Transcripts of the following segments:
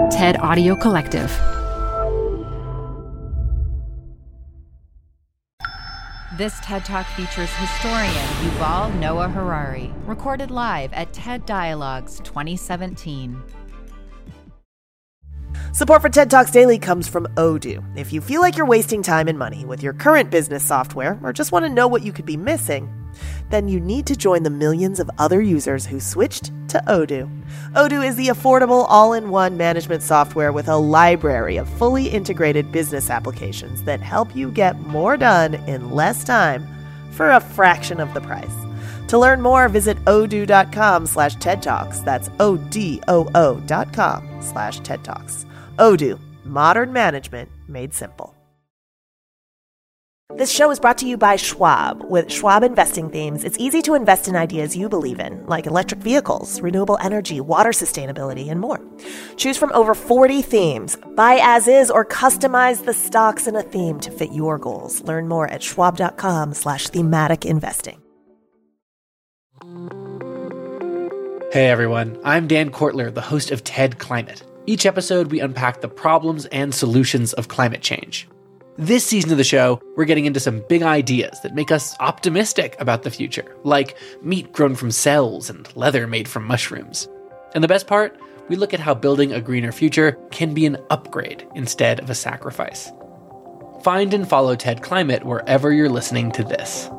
TED Audio Collective. This TED Talk features historian Yuval Noah Harari, recorded live at TED Dialogues 2017. Support for TED Talks Daily comes from Odoo. If you feel like you're wasting time and money with your current business software, or just want to know what you could be missing, then you need to join the millions of other users who switched to Odoo. Odoo is the affordable all-in-one management software with a library of fully integrated business applications that help you get more done in less time for a fraction of the price. To learn more, visit odoo.com/TED Talks. That's ODOO.com/TED Talks. Odoo, modern management made simple. This show is brought to you by Schwab. With Schwab investing themes, it's easy to invest in ideas you believe in, like electric vehicles, renewable energy, water sustainability, and more. Choose from over 40 themes. Buy as is or customize the stocks in a theme to fit your goals. Learn more at schwab.com/thematic investing. Hey everyone, I'm Dan Kortler, the host of TED Climate. Each episode, we unpack the problems and solutions of climate change. This season of the show, we're getting into some big ideas that make us optimistic about the future, like meat grown from cells and leather made from mushrooms. And the best part, we look at how building a greener future can be an upgrade instead of a sacrifice. Find and follow TED Climate wherever you're listening to this.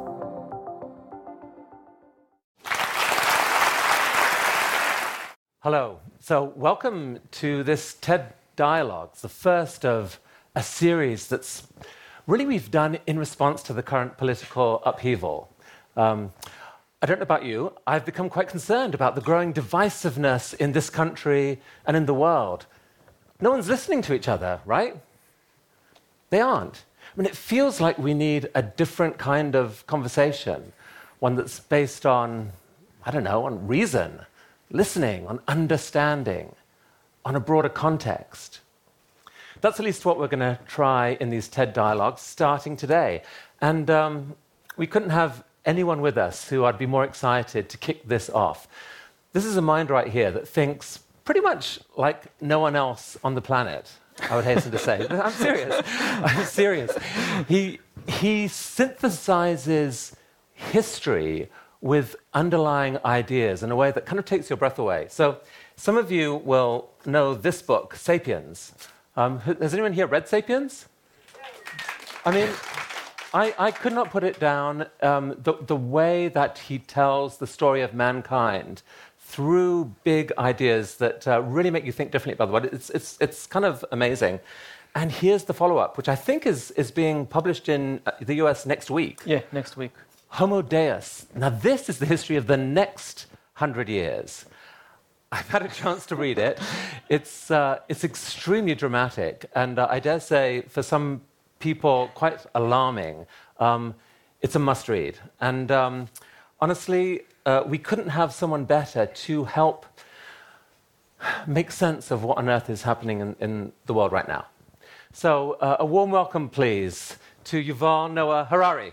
Hello. So welcome to this TED Dialogues, the first of a series that's really we've done in response to the current political upheaval. I don't know about you, I've become quite concerned about the growing divisiveness in this country and in the world. No one's listening to each other, right? They aren't. I mean, it feels like we need a different kind of conversation, one that's based on, on reason, listening, on understanding, on a broader context. That's at least what we're going to try in these TED Dialogues, starting today. And we couldn't have anyone with us who I'd be more excited to kick this off. This is a mind right here that thinks pretty much like no one else on the planet, I would hasten to say. I'm serious. I'm serious. He synthesizes history with underlying ideas in a way that kind of takes your breath away. So some of you will know this book, Sapiens. Has anyone here read Sapiens? I mean, I could not put it down. The way that he tells the story of mankind through big ideas that really make you think differently about the world, it's kind of amazing. And here's the follow-up, which I think is being published in the US next week. Yeah, next week. Homo Deus. Now, this is the history of the next 100 years. I've had a chance to read it. It's extremely dramatic, and I dare say, for some people, quite alarming. It's a must-read. And honestly, we couldn't have someone better to help make sense of what on earth is happening in the world right now. So, a warm welcome, please, to Yuval Noah Harari.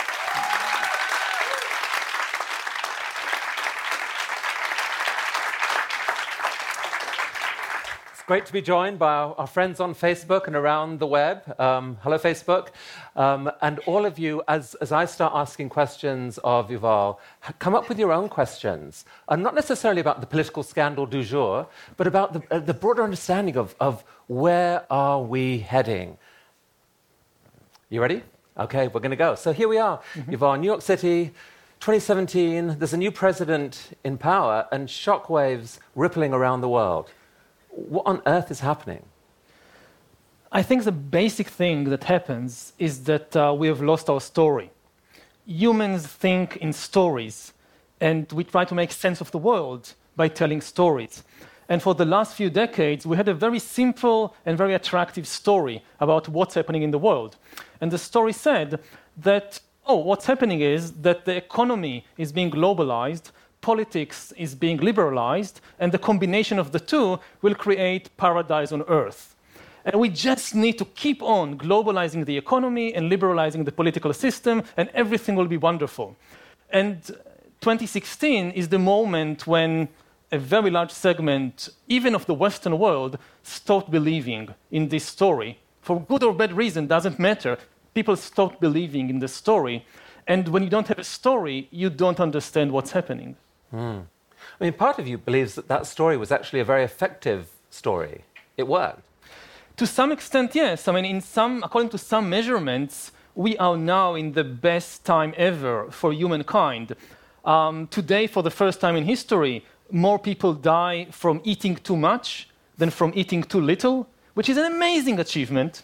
Great to be joined by our friends on Facebook and around the web. Hello, Facebook. And all of you, as I start asking questions of Yuval, come up with your own questions. Not necessarily about the political scandal du jour, but about the broader understanding of where are we heading. You ready? Okay, we're going to go. So here we are, Yuval, New York City, 2017. There's a new president in power and shockwaves rippling around the world. What on earth is happening? I think the basic thing that happens is that we have lost our story. Humans think in stories, and we try to make sense of the world by telling stories. And for the last few decades, we had a very simple and very attractive story about what's happening in the world. And the story said that, what's happening is that the economy is being globalized, politics is being liberalized, and the combination of the two will create paradise on earth. And we just need to keep on globalizing the economy and liberalizing the political system, and everything will be wonderful. And 2016 is the moment when a very large segment, even of the Western world, stopped believing in this story. For good or bad reason, doesn't matter. People stopped believing in the story. And when you don't have a story, you don't understand what's happening. I mean, part of you believes that that story was actually a very effective story. It worked. To some extent, yes. I mean, according to some measurements, we are now in the best time ever for humankind. Today, for the first time in history, more people die from eating too much than from eating too little, which is an amazing achievement.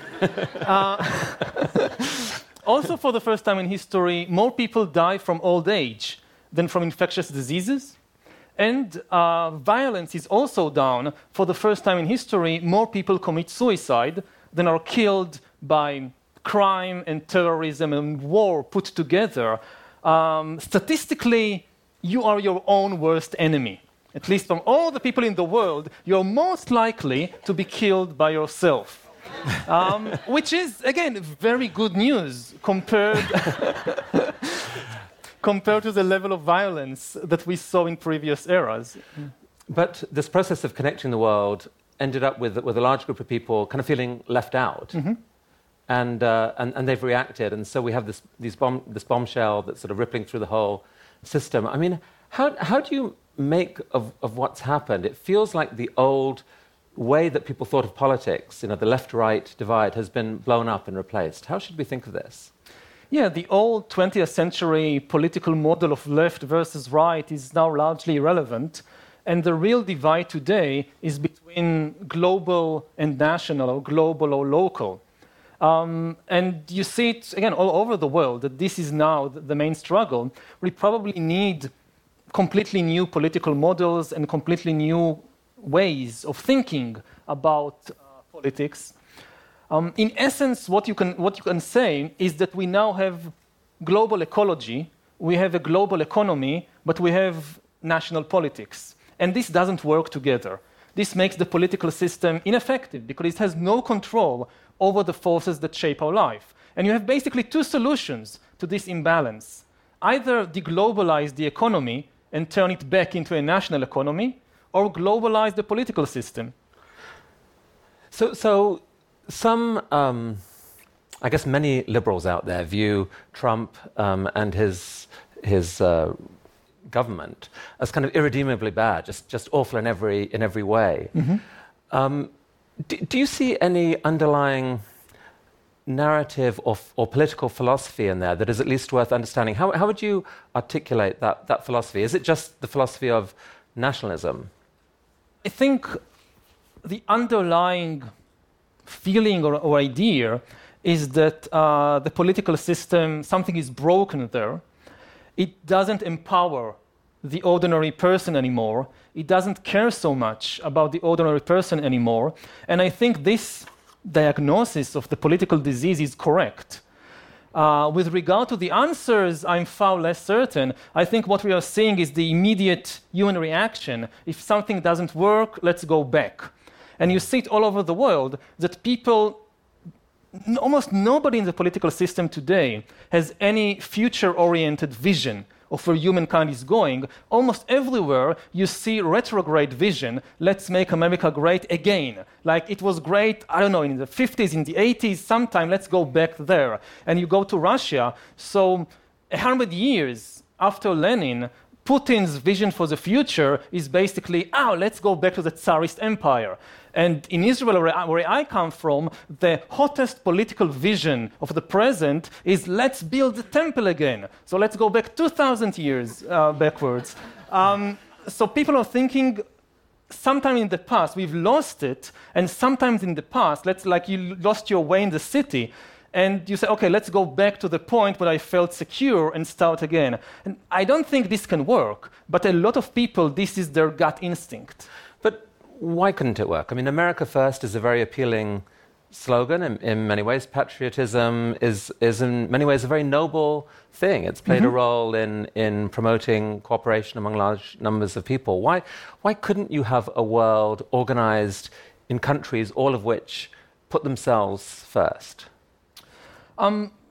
Also, for the first time in history, more people die from old age than from infectious diseases. And violence is also down. For the first time in history, more people commit suicide than are killed by crime and terrorism and war put together. Statistically, you are your own worst enemy. At least from all the people in the world, you're most likely to be killed by yourself. Which is, again, very good news compared to the level of violence that we saw in previous eras. But this process of connecting the world ended up with a large group of people kind of feeling left out. Mm-hmm. And they've reacted. And so we have this bombshell that's sort of rippling through the whole system. I mean, how do you make of what's happened? It feels like the old way that people thought of politics, the left-right divide, has been blown up and replaced. How should we think of this? Yeah, the old 20th century political model of left versus right is now largely irrelevant. And the real divide today is between global and national, or global or local. And you see it, again, all over the world, that this is now the main struggle. We probably need completely new political models and completely new ways of thinking about politics. In essence, what you can say is that we now have global ecology, we have a global economy, but we have national politics. And this doesn't work together. This makes the political system ineffective because it has no control over the forces that shape our life. And you have basically two solutions to this imbalance. Either deglobalize the economy and turn it back into a national economy, or globalize the political system. So some, I guess many liberals out there view Trump and his government as kind of irredeemably bad, just awful in every way. Mm-hmm. Do you see any underlying narrative or political philosophy in there that is at least worth understanding? How would you articulate that philosophy? Is it just the philosophy of nationalism? I think the underlying feeling or idea is that the political system, something is broken there. It doesn't empower the ordinary person anymore. It doesn't care so much about the ordinary person anymore. And I think this diagnosis of the political disease is correct. With regard to the answers, I'm far less certain. I think what we are seeing is the immediate human reaction. If something doesn't work, let's go back. And you see it all over the world, that people, almost nobody in the political system today has any future-oriented vision of where humankind is going. Almost everywhere you see retrograde vision, let's make America great again. Like it was great, I don't know, in the 50s, in the 80s, sometime, let's go back there. And you go to Russia, so 100 years after Lenin, Putin's vision for the future is basically, let's go back to the Tsarist empire. And in Israel, where I come from, the hottest political vision of the present is let's build the temple again. So let's go back 2,000 years backwards. So people are thinking, sometime in the past, we've lost it, and sometimes in the past, like you lost your way in the city, and you say, okay, let's go back to the point where I felt secure and start again. And I don't think this can work, but a lot of people, this is their gut instinct. But why couldn't it work? I mean, America First is a very appealing slogan in many ways. Patriotism is in many ways a very noble thing. It's played a role in promoting cooperation among large numbers of people. Why couldn't you have a world organized in countries, all of which put themselves first?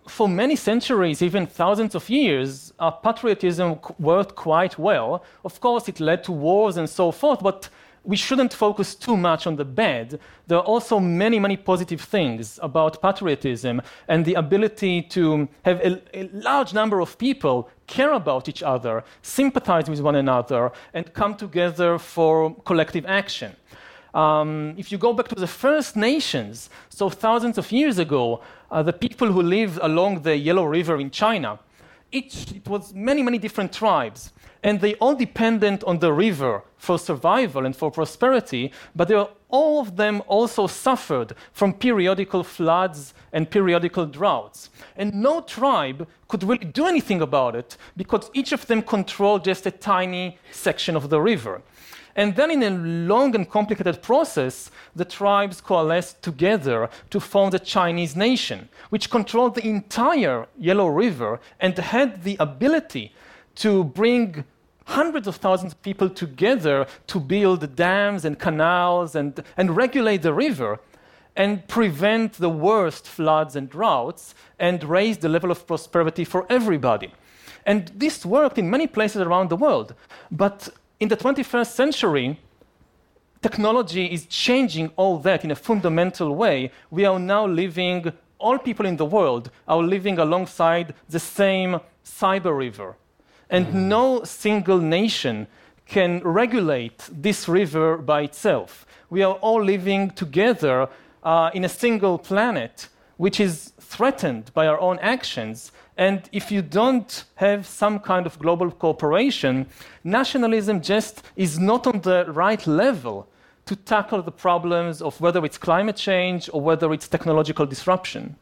for many centuries, even thousands of years, patriotism worked quite well. Of course, it led to wars and so forth, but we shouldn't focus too much on the bad. There are also many, many positive things about patriotism and the ability to have a large number of people care about each other, sympathize with one another, and come together for collective action. If you go back to the First Nations, so thousands of years ago, the people who lived along the Yellow River in China, it was many, many different tribes. And they all depended on the river for survival and for prosperity, but all of them also suffered from periodical floods and periodical droughts. And no tribe could really do anything about it because each of them controlled just a tiny section of the river. And then in a long and complicated process, the tribes coalesced together to form the Chinese nation, which controlled the entire Yellow River and had the ability to bring hundreds of thousands of people together to build dams and canals and regulate the river and prevent the worst floods and droughts and raise the level of prosperity for everybody. And this worked in many places around the world. But in the 21st century, technology is changing all that in a fundamental way. We are now living, all people in the world are living alongside the same cyber river. And no single nation can regulate this river by itself. We are all living together in a single planet, which is threatened by our own actions. And if you don't have some kind of global cooperation, nationalism just is not on the right level to tackle the problems of whether it's climate change or whether it's technological disruption.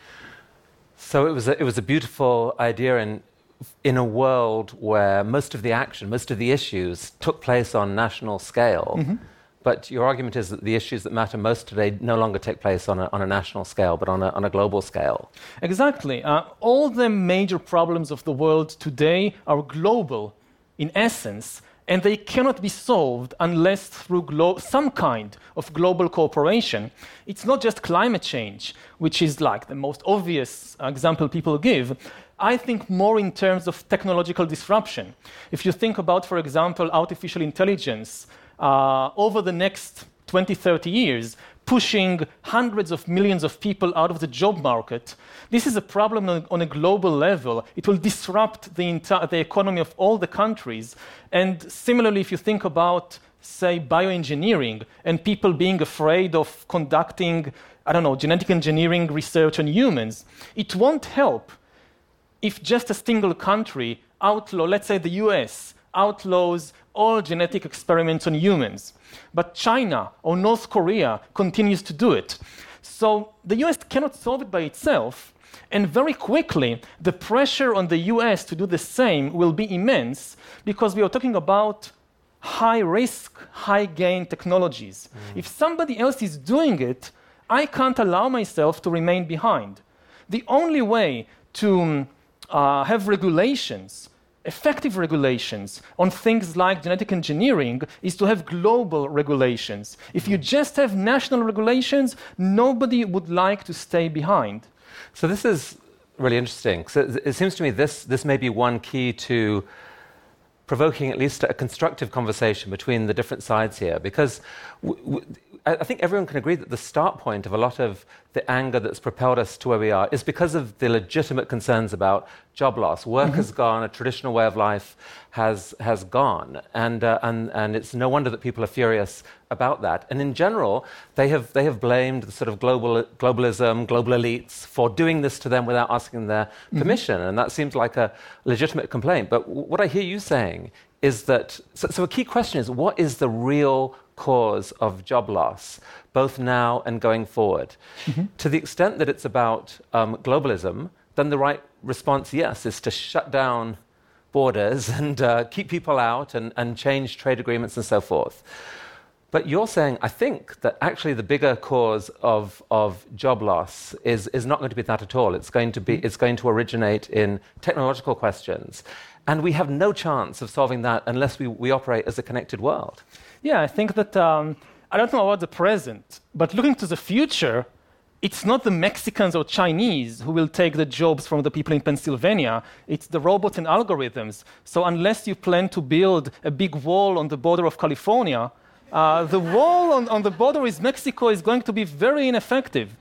So it was a beautiful idea in a world where most of the action, most of the issues took place on national scale. Mm-hmm. But your argument is that the issues that matter most today no longer take place on a national scale, but on a global scale. Exactly. All the major problems of the world today are global in essence, and they cannot be solved unless through some kind of global cooperation. It's not just climate change, which is like the most obvious example people give. I think more in terms of technological disruption. If you think about, for example, artificial intelligence, over the next 20, 30 years, pushing hundreds of millions of people out of the job market, this is a problem on a global level. It will disrupt the economy of all the countries. And similarly, if you think about, say, bioengineering and people being afraid of conducting, genetic engineering research on humans, it won't help if just a single country let's say the US, outlaws all genetic experiments on humans. But China or North Korea continues to do it. So the US cannot solve it by itself, and very quickly the pressure on the US to do the same will be immense because we are talking about high-risk, high-gain technologies. If somebody else is doing it, I can't allow myself to remain behind. The only way to have regulations, effective regulations on things like genetic engineering is to have global regulations. If you just have national regulations, nobody would like to stay behind. So this is really interesting. So it seems to me this may be one key to provoking at least a constructive conversation between the different sides here, because I think everyone can agree that the start point of a lot of the anger that's propelled us to where we are is because of the legitimate concerns about job loss. Work has gone, a traditional way of life has gone, and it's no wonder that people are furious about that. And in general, they have blamed the sort of globalism, global elites for doing this to them without asking their permission, and that seems like a legitimate complaint. But what I hear you saying is that, so a key question is, what is the real cause of job loss, both now and going forward? To the extent that it's about globalism, then the right response, yes, is to shut down borders and keep people out and change trade agreements and so forth. But you're saying, I think, that actually the bigger cause of job loss is not going to be that at all. It's going to originate in technological questions. And we have no chance of solving that unless we operate as a connected world. Yeah, I think that, I don't know about the present, but looking to the future, it's not the Mexicans or Chinese who will take the jobs from the people in Pennsylvania. It's the robots and algorithms. So unless you plan to build a big wall on the border of California, the wall on the border with Mexico is going to be very ineffective.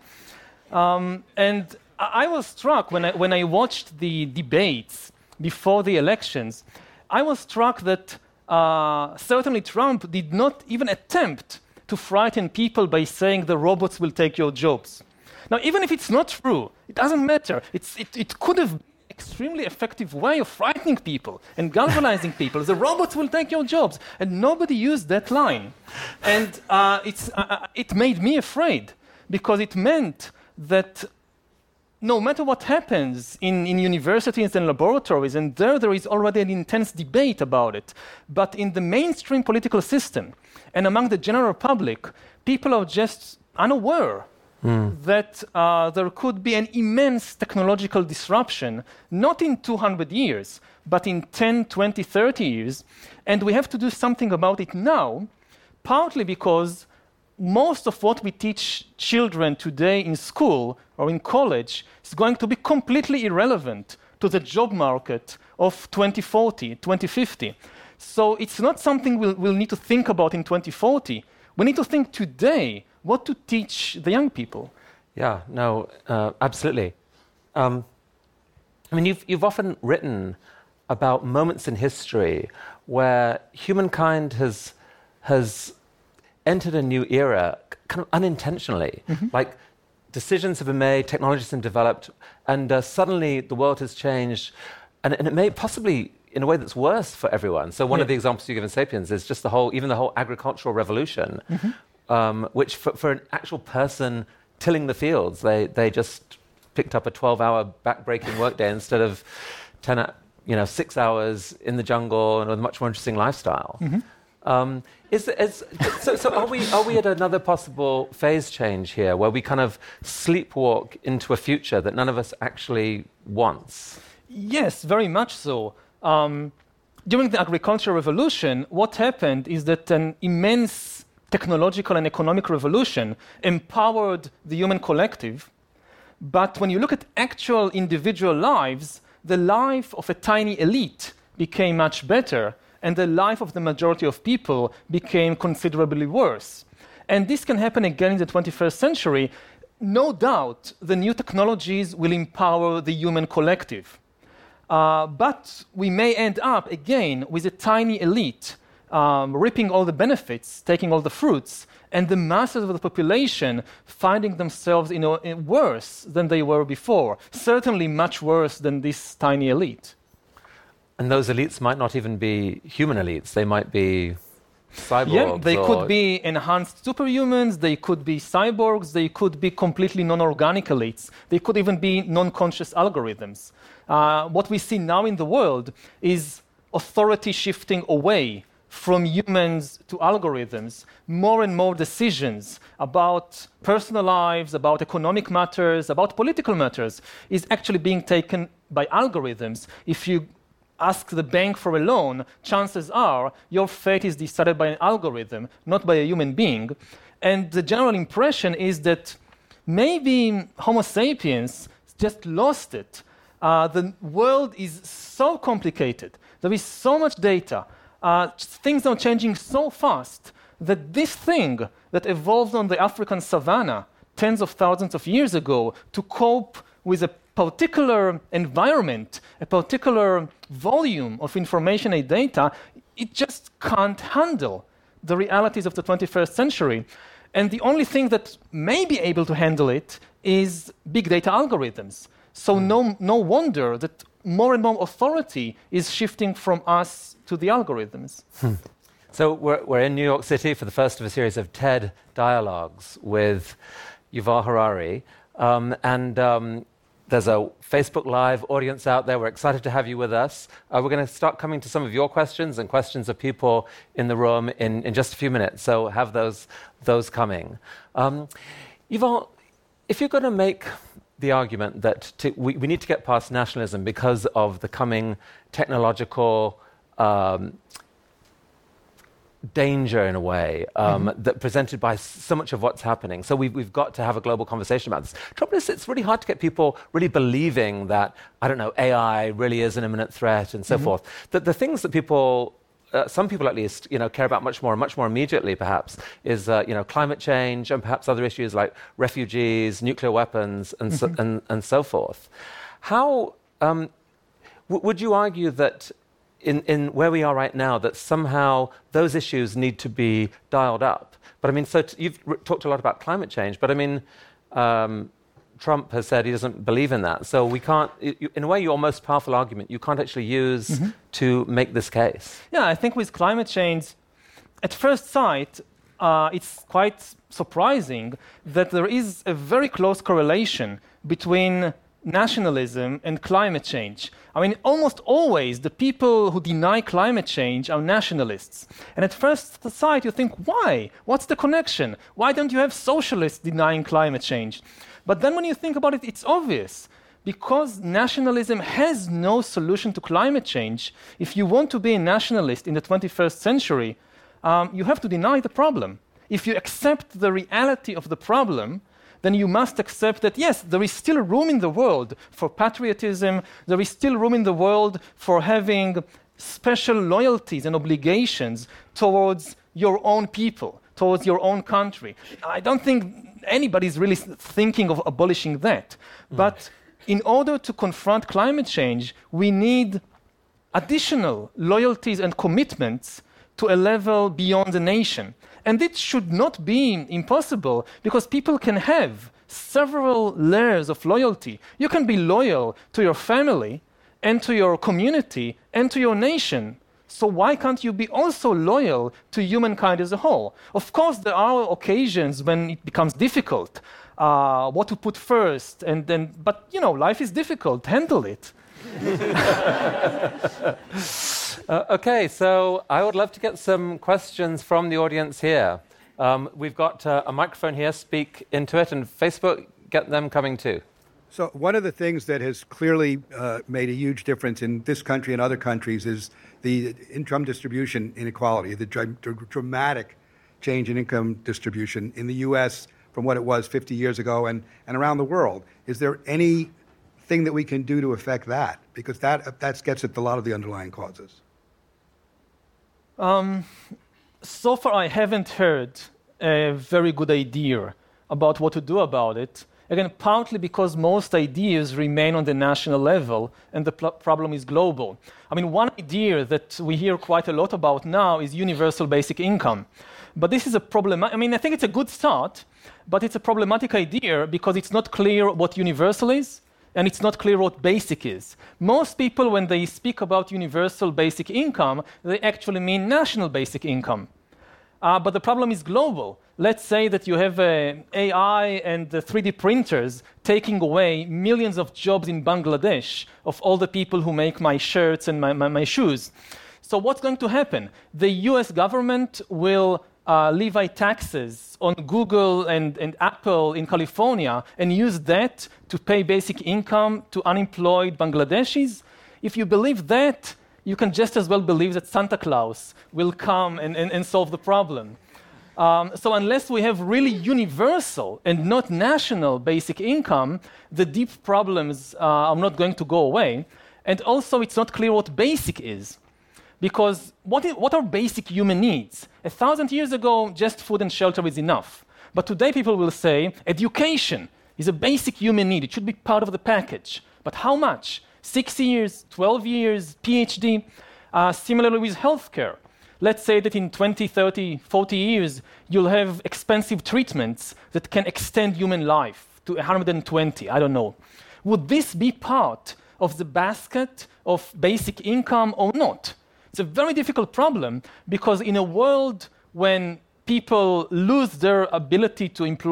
And I was struck when I watched the debates before the elections. I was struck that certainly Trump did not even attempt to frighten people by saying the robots will take your jobs. Now, even if it's not true, it doesn't matter. It could have been an extremely effective way of frightening people and galvanizing people. The robots will take your jobs. And nobody used that line. And it made me afraid, because it meant that no matter what happens in universities and laboratories, and there is already an intense debate about it, but in the mainstream political system and among the general public, people are just unaware that there could be an immense technological disruption, not in 200 years, but in 10, 20, 30 years. And we have to do something about it now, partly because most of what we teach children today in school or in college is going to be completely irrelevant to the job market of 2040, 2050. So it's not something we'll need to think about in 2040. We need to think today what to teach the young people. Yeah, no, absolutely. I mean, you've often written about moments in history where humankind has entered a new era kind of unintentionally. Like, decisions have been made, technologies have been developed, and suddenly the world has changed, and it may possibly in a way that's worse for everyone. So one of the examples you give in ''Sapiens" is just the whole agricultural revolution, which for an actual person tilling the fields, they just picked up a 12-hour back-breaking workday instead of 6 hours in the jungle and with a much more interesting lifestyle. So are we at another possible phase change here, where we kind of sleepwalk into a future that none of us actually wants? Yes, very much so. During the agricultural revolution, what happened is that an immense technological and economic revolution empowered the human collective. But when you look at actual individual lives, the life of a tiny elite became much better, and the life of the majority of people became considerably worse. And this can happen again in the 21st century. No doubt, the new technologies will empower the human collective. But we may end up again with a tiny elite reaping all the benefits, taking all the fruits, and the masses of the population finding themselves worse than they were before, certainly much worse than this tiny elite. And those elites might not even be human elites. They might be cyborgs. Yeah, they could be enhanced superhumans, they could be cyborgs, they could be completely non-organic elites. They could even be non-conscious algorithms. What we see now in the world is authority shifting away from humans to algorithms. More and more decisions about personal lives, about economic matters, about political matters is actually being taken by algorithms. If you ask the bank for a loan, chances are your fate is decided by an algorithm, not by a human being. And the general impression is that maybe Homo sapiens just lost it. The world is so complicated. There is so much data. Things are changing so fast that this thing that evolved on the African savanna tens of thousands of years ago to cope with a particular environment, a particular volume of information and data, it just can't handle the realities of the 21st century. And the only thing that may be able to handle it is big data algorithms. So no wonder that more and more authority is shifting from us to the algorithms. So we're in New York City for the first of a series of TED Dialogues with Yuval Harari. There's a Facebook Live audience out there. We're excited to have you with us. We're going to start coming to some of your questions and questions of people in the room in just a few minutes. So have those coming. Yuval, if you're going to make the argument that we need to get past nationalism because of the coming technological danger in a way that presented by so much of what's happening. So we've got to have a global conversation about this. Trouble is, it's really hard to get people really believing that, I don't know, AI really is an imminent threat and so forth. The things that people, some people at least, care about much more immediately perhaps, is climate change and perhaps other issues like refugees, nuclear weapons, and so forth. How would you argue that in where we are right now, that somehow those issues need to be dialed up? But I mean, so you've talked a lot about climate change, but I mean, Trump has said he doesn't believe in that. So we can't, in a way, your most powerful argument, you can't actually use to make this case. Yeah, I think with climate change, at first sight, it's quite surprising that there is a very close correlation between nationalism and climate change. I mean, almost always the people who deny climate change are nationalists. And at first sight, you think, why? What's the connection? Why don't you have socialists denying climate change? But then when you think about it, it's obvious. Because nationalism has no solution to climate change, if you want to be a nationalist in the 21st century, you have to deny the problem. If you accept the reality of the problem, then you must accept that, yes, there is still room in the world for patriotism, there is still room in the world for having special loyalties and obligations towards your own people, towards your own country. I don't think anybody's really thinking of abolishing that. But in order to confront climate change, we need additional loyalties and commitments to a level beyond the nation. And it should not be impossible, because people can have several layers of loyalty. You can be loyal to your family and to your community and to your nation. So why can't you be also loyal to humankind as a whole? Of course, there are occasions when it becomes difficult, what to put first, but life is difficult. Handle it. Okay, so I would love to get some questions from the audience here. We've got a microphone here, speak into it, and Facebook, get them coming too. So one of the things that has clearly made a huge difference in this country and other countries is the income distribution inequality, the dramatic change in income distribution in the U.S. from what it was 50 years ago and around the world. Is there anything that we can do to affect that? Because that gets at a lot of the underlying causes. So far, I haven't heard a very good idea about what to do about it. Again, partly because most ideas remain on the national level and the problem is global. I mean, one idea that we hear quite a lot about now is universal basic income. But this is a problem. I mean, I think it's a good start, but it's a problematic idea because it's not clear what universal is, and it's not clear what basic is. Most people, when they speak about universal basic income, they actually mean national basic income. But the problem is global. Let's say that you have AI and 3D printers taking away millions of jobs in Bangladesh of all the people who make my shirts and my shoes. So what's going to happen? The US government will levy taxes on Google and Apple in California and use that to pay basic income to unemployed Bangladeshis. If you believe that, you can just as well believe that Santa Claus will come and solve the problem. So unless we have really universal and not national basic income, the deep problems are not going to go away. And also, it's not clear what basic is. Because what are basic human needs? 1,000 years ago, just food and shelter is enough. But today, people will say education is a basic human need. It should be part of the package. But how much? 6 years, 12 years, PhD? Similarly with healthcare. Let's say that in 20, 30, 40 years, you'll have expensive treatments that can extend human life to 120, I don't know. Would this be part of the basket of basic income or not? It's a very difficult problem because in a world when people lose their ability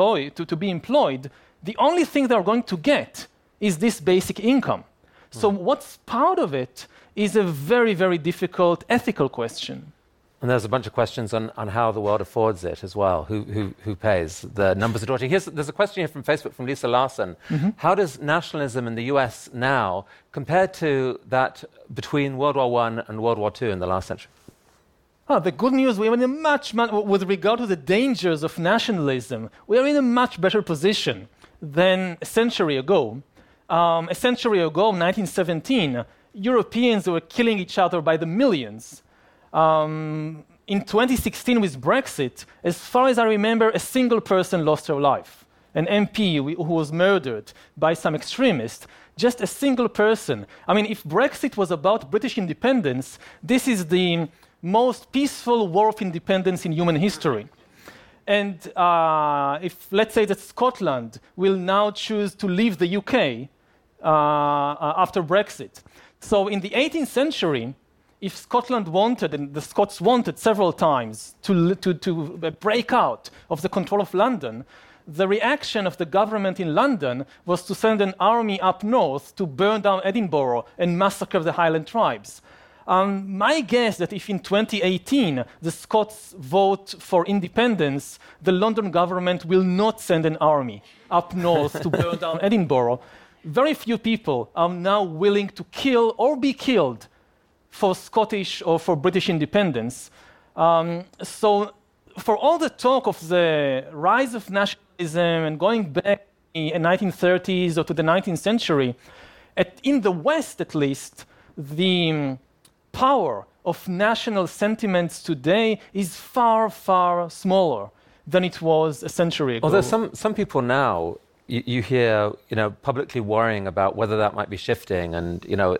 to be employed, the only thing they're going to get is this basic income. So what's part of it is a very, very difficult ethical question. And there's a bunch of questions on how the world affords it as well. Who pays? The numbers are daunting. There's a question here from Facebook from Lisa Larson. How does nationalism in the US now compare to that between World War I and World War II in the last century? The good news, we are in a with regard to the dangers of nationalism, we are in a much better position than a century ago. A century ago, 1917, Europeans were killing each other by the millions. In 2016 with Brexit, as far as I remember, a single person lost her life. An MP who was murdered by some extremist. Just a single person. I mean, if Brexit was about British independence, this is the most peaceful war of independence in human history. And if, let's say that Scotland will now choose to leave the UK after Brexit. So in the 18th century, if Scotland wanted, and the Scots wanted several times to break out of the control of London, the reaction of the government in London was to send an army up north to burn down Edinburgh and massacre the Highland tribes. My guess that if in 2018 the Scots vote for independence, the London government will not send an army up north to burn down Edinburgh. Very few people are now willing to kill or be killed for Scottish or for British independence. So for all the talk of the rise of nationalism and going back in the 1930s or to the 19th century, in the West at least, the power of national sentiments today is far, far smaller than it was a century ago. Although some people now, you hear, publicly worrying about whether that might be shifting, and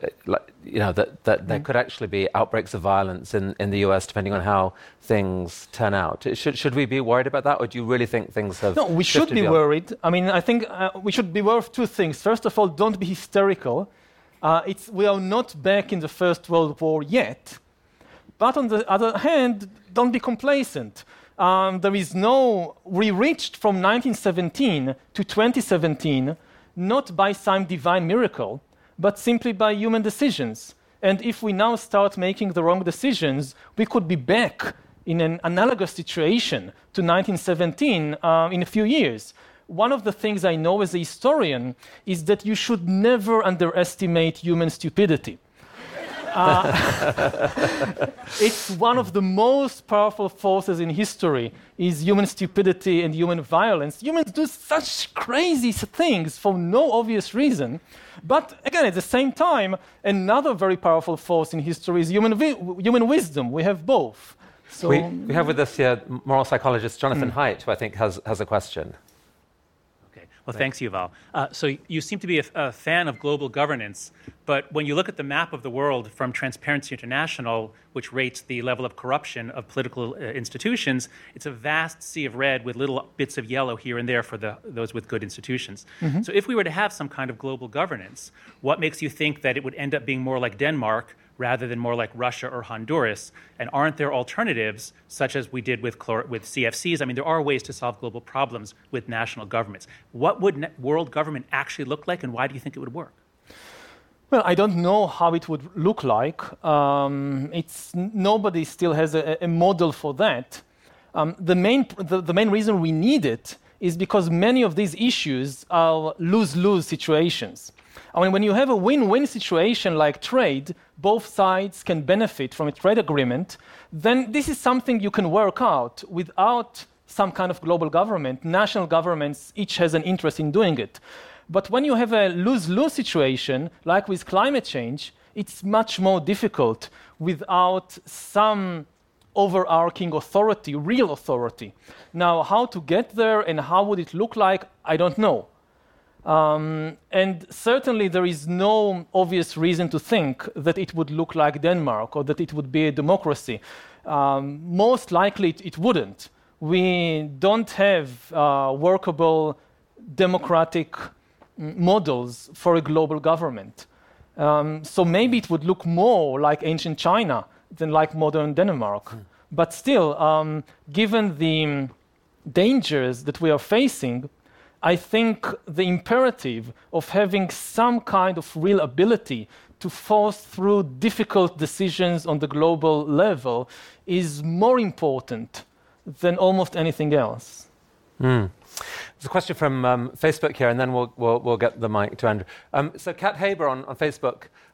that there could actually be outbreaks of violence in the US depending on how things turn out. Should we be worried about that, or do you really think things have? No, we should be worried. I mean, I think we should be worried of two things. First of all, don't be hysterical. We are not back in the First World War yet, but on the other hand, don't be complacent. We reached from 1917 to 2017 not by some divine miracle, but simply by human decisions. And if we now start making the wrong decisions, we could be back in an analogous situation to 1917 in a few years. One of the things I know as a historian is that you should never underestimate human stupidity. It's one of the most powerful forces in history is human stupidity and human violence. Humans do such crazy things for no obvious reason. But again, at the same time, another very powerful force in history is human wisdom. We have both. So we have with us here moral psychologist Jonathan Haidt, who I think has a question. Well, thanks, Yuval. So you seem to be a fan of global governance, but when you look at the map of the world from Transparency International, which rates the level of corruption of political institutions, it's a vast sea of red with little bits of yellow here and there for those with good institutions. Mm-hmm. So if we were to have some kind of global governance, what makes you think that it would end up being more like Denmark rather than more like Russia or Honduras? And aren't there alternatives, such as we did with CFCs? I mean, there are ways to solve global problems with national governments. What would world government actually look like, and why do you think it would work? Well, I don't know how it would look like. Nobody still has a model for that. The main reason we need it is because many of these issues are lose-lose situations. I mean, when you have a win-win situation like trade, both sides can benefit from a trade agreement, then this is something you can work out without some kind of global government. National governments each has an interest in doing it. But when you have a lose-lose situation, like with climate change, it's much more difficult without some overarching authority, real authority. Now, how to get there and how would it look like, I don't know. And certainly there is no obvious reason to think that it would look like Denmark or that it would be a democracy. Most likely it wouldn't. We don't have workable democratic models for a global government. So maybe it would look more like ancient China than like modern Denmark. But still, given the dangers that we are facing, I think the imperative of having some kind of real ability to force through difficult decisions on the global level is more important than almost anything else. There's a question from Facebook here, and then we'll get the mic to Andrew. So Kat Haber on Facebook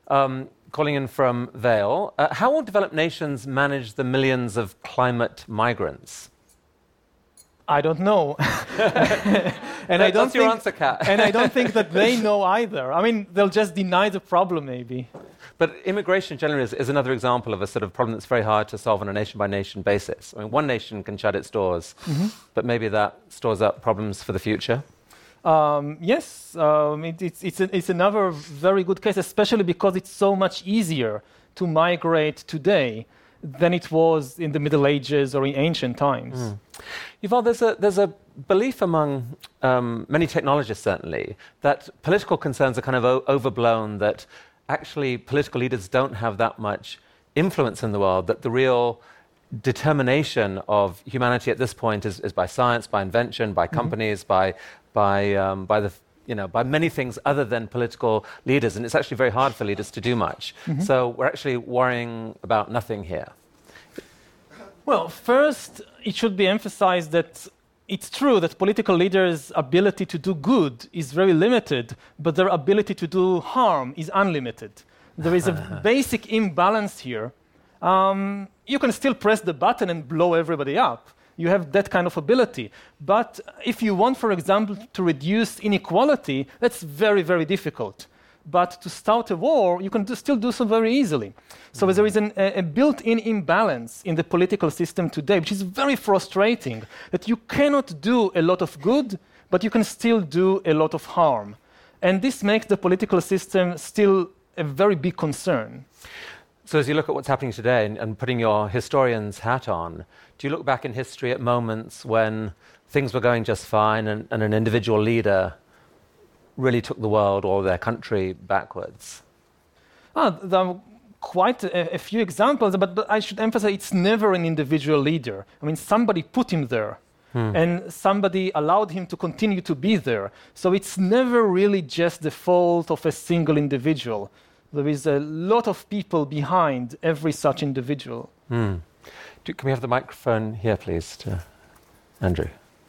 calling in from Vale. How will developed nations manage the millions of climate migrants? I don't know. And That's your answer, Kat. And I don't think that they know either. I mean, they'll just deny the problem, maybe. But immigration generally is another example of a sort of problem that's very hard to solve on a nation-by-nation basis. I mean, one nation can shut its doors, but maybe that stores up problems for the future. Yes, it's another very good case, especially because it's so much easier to migrate today than it was in the Middle Ages or in ancient times. Yuval, there's a belief among many technologists, certainly, that political concerns are kind of overblown, that actually political leaders don't have that much influence in the world, that the real determination of humanity at this point is by science, by invention, by companies, by many things other than political leaders, and it's actually very hard for leaders to do much. So we're actually worrying about nothing here. Well, first, it should be emphasized that it's true that political leaders' ability to do good is very limited, but their ability to do harm is unlimited. There is a basic imbalance here. You can still press the button and blow everybody up. You have that kind of ability. But if you want, for example, to reduce inequality, that's very, very difficult. But to start a war, you can still do so very easily. So there is a built-in imbalance in the political system today, which is very frustrating, that you cannot do a lot of good, but you can still do a lot of harm. And this makes the political system still a very big concern. So as you look at what's happening today and putting your historian's hat on, do you look back in history at moments when things were going just fine and an individual leader really took the world or their country backwards? There are quite a few examples, but I should emphasize it's never an individual leader. I mean, somebody put him there, and somebody allowed him to continue to be there. So it's never really just the fault of a single individual. There is a lot of people behind every such individual. Can we have the microphone here, please, to Andrew?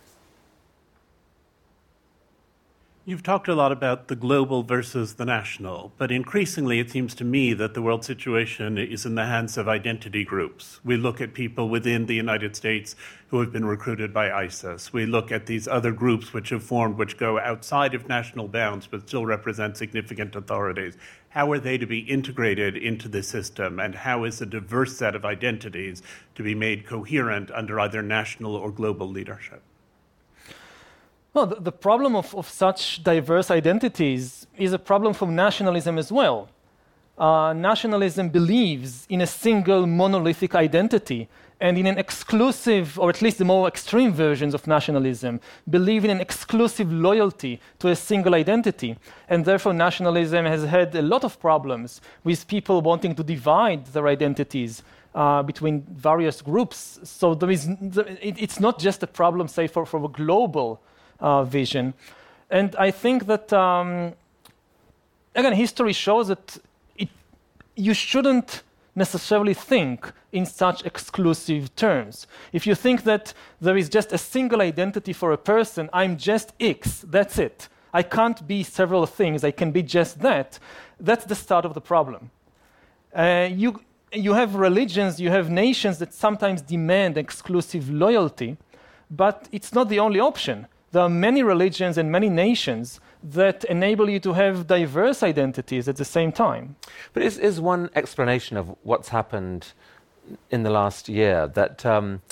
You've talked a lot about the global versus the national, but increasingly it seems to me that the world situation is in the hands of identity groups. We look at people within the United States who have been recruited by ISIS. We look at these other groups which have formed, which go outside of national bounds but still represent significant authorities. How are they to be integrated into the system, and how is a diverse set of identities to be made coherent under either national or global leadership? Well, the problem of such diverse identities is a problem for nationalism as well. Nationalism believes in a single monolithic identity and in an exclusive, or at least the more extreme versions of nationalism, believe in an exclusive loyalty to a single identity. And therefore, nationalism has had a lot of problems with people wanting to divide their identities between various groups. So it's not just a problem, say, for a global vision. And I think that, again, history shows that you shouldn't necessarily think in such exclusive terms. If you think that there is just a single identity for a person, I'm just X, that's it. I can't be several things, I can be just that. That's the start of the problem. You have religions, you have nations that sometimes demand exclusive loyalty, but it's not the only option. There are many religions and many nations that enable you to have diverse identities at the same time. But is one explanation of what's happened in the last year that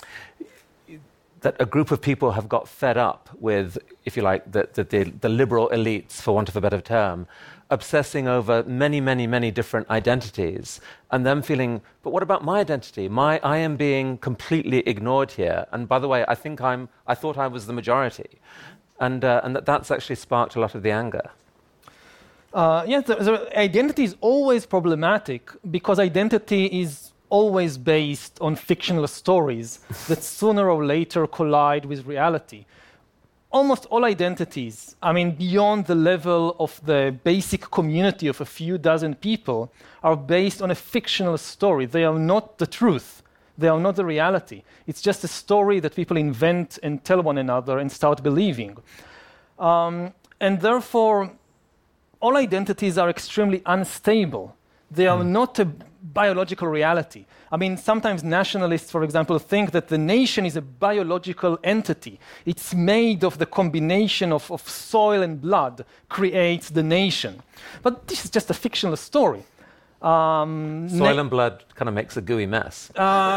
a group of people have got fed up with, if you like, the liberal elites, for want of a better term, obsessing over many, many, many different identities, and them feeling, but what about my identity? I am being completely ignored here. And by the way, I thought I was the majority. And that's actually sparked a lot of the anger. Yes, identity is always problematic because identity is always based on fictional stories that sooner or later collide with reality. Almost all identities, beyond the level of the basic community of a few dozen people, are based on a fictional story. They are not the truth. They are not the reality. It's just a story that people invent and tell one another and start believing. And therefore, all identities are extremely unstable. They are not a biological reality. I mean, sometimes nationalists, for example, think that the nation is a biological entity. It's made of the combination of soil and blood creates the nation. But this is just a fictional story. Soil and blood kind of makes a gooey mess.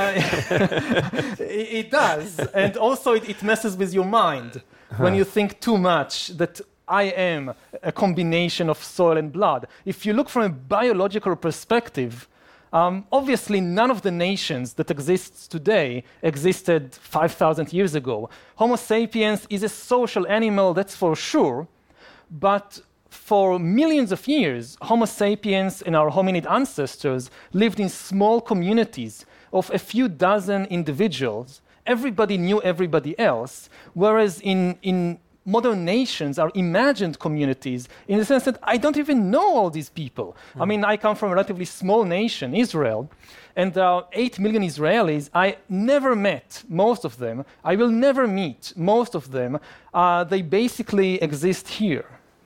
It does. And also it messes with your mind when you think too much that I am a combination of soil and blood. If you look from a biological perspective, obviously none of the nations that exist today existed 5,000 years ago. Homo sapiens is a social animal, that's for sure, but for millions of years, Homo sapiens and our hominid ancestors lived in small communities of a few dozen individuals. Everybody knew everybody else, whereas in modern nations are imagined communities in the sense that I don't even know all these people. I mean, I come from a relatively small nation, Israel, and there are 8 million Israelis. I never met most of them. I will never meet most of them. They basically exist here.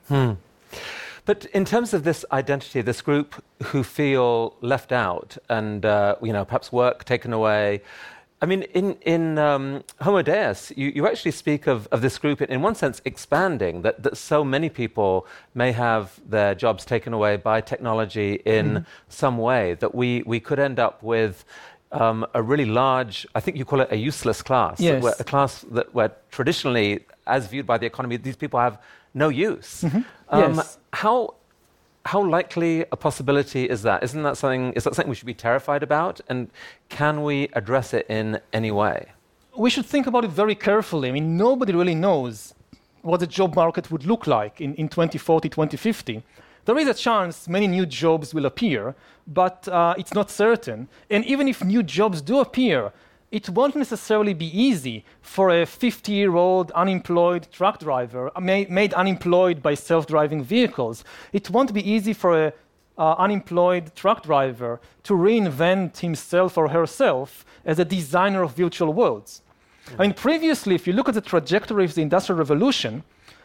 But in terms of this identity, this group who feel left out and perhaps work taken away, I mean, in Homo Deus, you actually speak of this group in one sense expanding, that so many people may have their jobs taken away by technology in some way, that we could end up with a really large, I think you call it a useless class, yes. A class where traditionally, as viewed by the economy, these people have no use. Yes. How likely a possibility is that? Is that something we should be terrified about? And can we address it in any way? We should think about it very carefully. I mean, nobody really knows what the job market would look like in 2040, 2050. There is a chance many new jobs will appear, but it's not certain. And even if new jobs do appear, it won't necessarily be easy for a 50-year-old unemployed truck driver, made unemployed by self-driving vehicles. It won't be easy for an unemployed truck driver to reinvent himself or herself as a designer of virtual worlds. I mean, previously, if you look at the trajectory of the Industrial Revolution,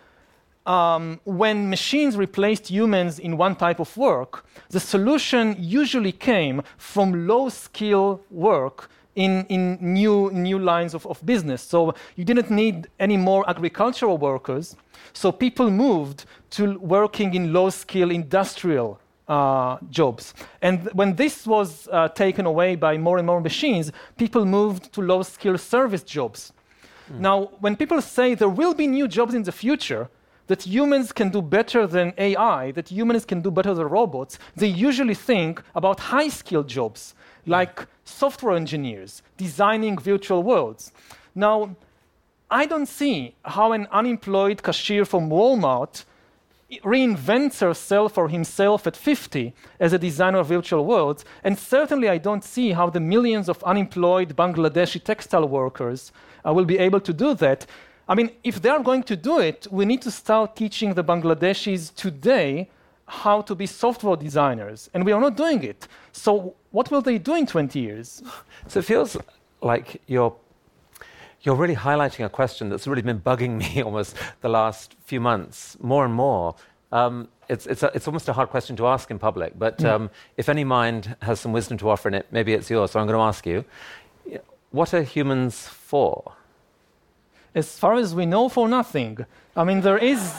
when machines replaced humans in one type of work, the solution usually came from low-skill work in new lines of business. So you didn't need any more agricultural workers. So people moved to working in low-skill industrial jobs. And when this was taken away by more and more machines, people moved to low-skill service jobs. Now, when people say there will be new jobs in the future, that humans can do better than AI, that humans can do better than robots, they usually think about high-skilled jobs, like software engineers, designing virtual worlds. Now, I don't see how an unemployed cashier from Walmart reinvents herself or himself at 50 as a designer of virtual worlds, and certainly I don't see how the millions of unemployed Bangladeshi textile workers will be able to do that. I mean, if they are going to do it, we need to start teaching the Bangladeshis today how to be software designers, and we are not doing it. So what will they do in 20 years? So it feels like you're really highlighting a question that's really been bugging me almost the last few months, more and more. It's almost a hard question to ask in public, but if any mind has some wisdom to offer in it, maybe it's yours. So I'm going to ask you, what are humans for? As far as we know, for nothing. I mean, there is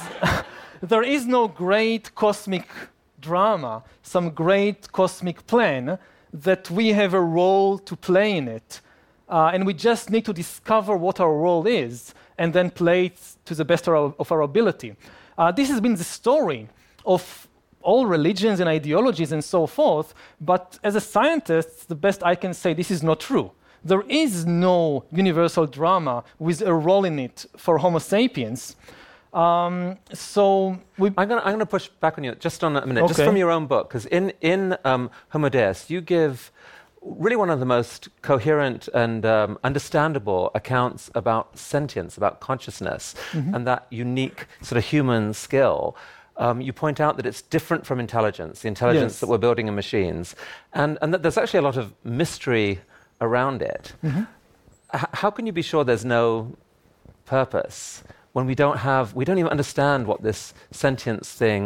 no great cosmic drama, some great cosmic plan that we have a role to play in it. And we just need to discover what our role is and then play it to the best of our ability. This has been the story of all religions and ideologies and so forth, but as a scientist, the best I can say, this is not true. There is no universal drama with a role in it for Homo sapiens. I'm going to push back on you just on a minute, just from your own book, because in Homo Deus, you give really one of the most coherent and understandable accounts about sentience, about consciousness, and that unique sort of human skill. You point out that it's different from intelligence, the intelligence that we're building in machines, and that there's actually a lot of mystery around it. How can you be sure there's no purpose when we don't even understand what this sentience thing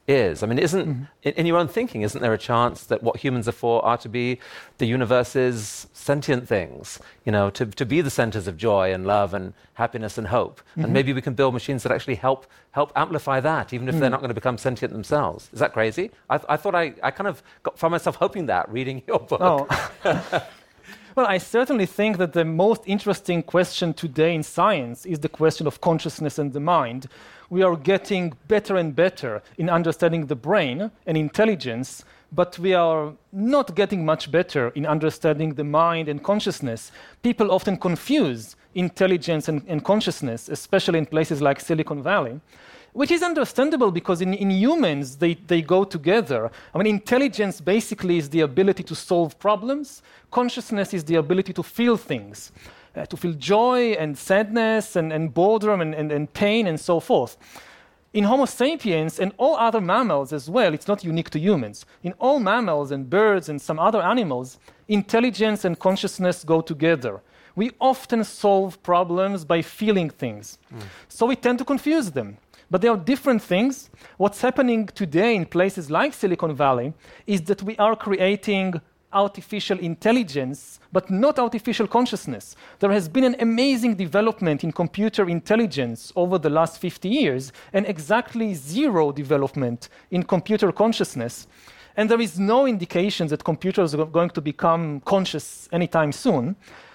is. I mean, in your own thinking, isn't there a chance that what humans are for are to be the universe's sentient things, to be the centers of joy and love and happiness and hope? And maybe we can build machines that actually help amplify that, even if they're not going to become sentient themselves. Is that crazy? I thought I kind of found myself hoping that, reading your book. Oh. Well, I certainly think that the most interesting question today in science is the question of consciousness and the mind. We are getting better and better in understanding the brain and intelligence, but we are not getting much better in understanding the mind and consciousness. People often confuse intelligence and consciousness, especially in places like Silicon Valley, which is understandable because in humans, they go together. I mean, intelligence basically is the ability to solve problems. Consciousness is the ability to feel things, to feel joy and sadness and boredom and pain and so forth. In Homo sapiens and all other mammals as well, it's not unique to humans. In all mammals and birds and some other animals, intelligence and consciousness go together. We often solve problems by feeling things. So we tend to confuse them. But they are different things. What's happening today in places like Silicon Valley is that we are creating artificial intelligence, but not artificial consciousness. There has been an amazing development in computer intelligence over the last 50 years, and exactly zero development in computer consciousness. And there is no indication that computers are going to become conscious anytime soon.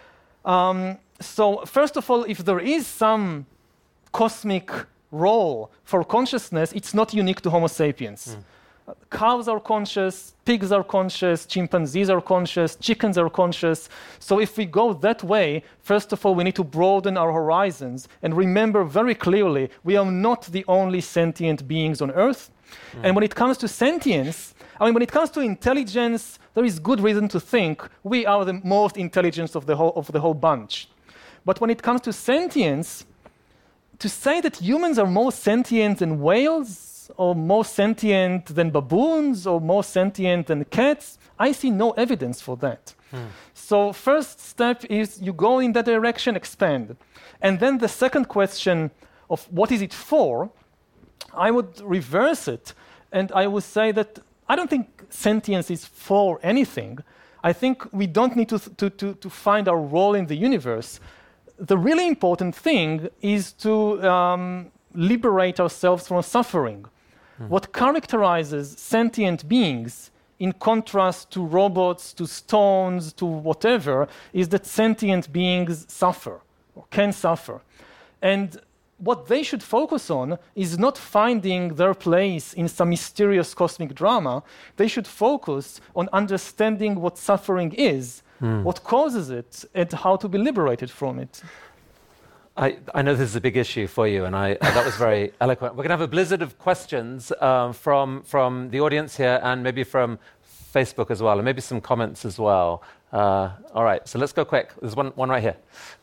So first of all, if there is some cosmic role for consciousness, it's not unique to Homo sapiens. Cows are conscious, pigs are conscious, chimpanzees are conscious, chickens are conscious. So if we go that way, first of all, we need to broaden our horizons and remember very clearly we are not the only sentient beings on Earth. And when it comes to sentience, when it comes to intelligence, there is good reason to think we are the most intelligent of the whole bunch. But when it comes to sentience, to say that humans are more sentient than whales, or more sentient than baboons, or more sentient than cats, I see no evidence for that. So first step is you go in that direction, expand. And then the second question of what is it for, I would reverse it, and I would say that I don't think sentience is for anything. I think we don't need to find our role in the universe. The really important thing is to liberate ourselves from suffering. What characterizes sentient beings, in contrast to robots, to stones, to whatever, is that sentient beings suffer, or can suffer. And what they should focus on is not finding their place in some mysterious cosmic drama. They should focus on understanding what suffering is, what causes it, and how to be liberated from it. I know this is a big issue for you, and that was very eloquent. We're going to have a blizzard of questions from the audience here and maybe from Facebook as well, and maybe some comments as well. All right, so let's go quick. There's one right here.